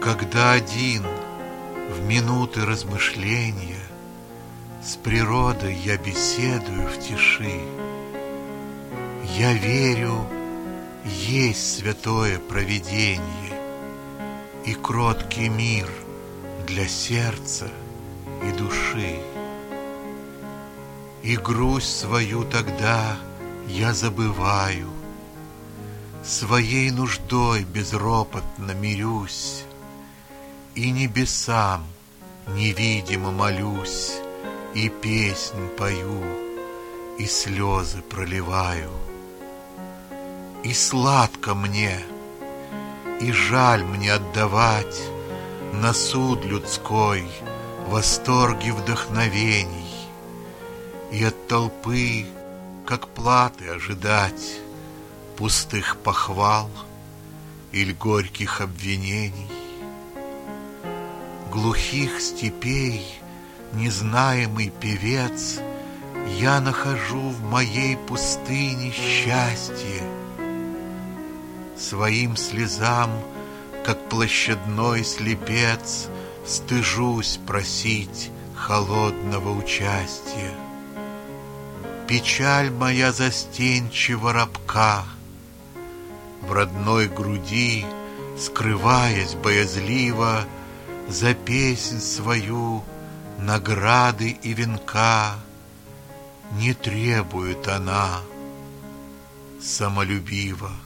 Когда один в минуты размышления с природой я беседую в тиши, я верю, есть святое провиденье и кроткий мир для сердца и души. И грусть свою тогда я забываю, своей нуждой безропотно мирюсь, и небесам невидимо молюсь, и песнь пою, и слезы проливаю. И сладко мне, и жаль мне отдавать на суд людской восторги вдохновений, и от толпы, как платы, ожидать пустых похвал или горьких обвинений. Глухих степей незнаемый певец, я нахожу в моей пустыне счастье. Своим слезам, как площадной слепец, стыжусь просить холодного участия. Печаль моя застенчиво робка, в родной груди, скрываясь боязливо, за песнь свою награды и венка не требует она самолюбиво.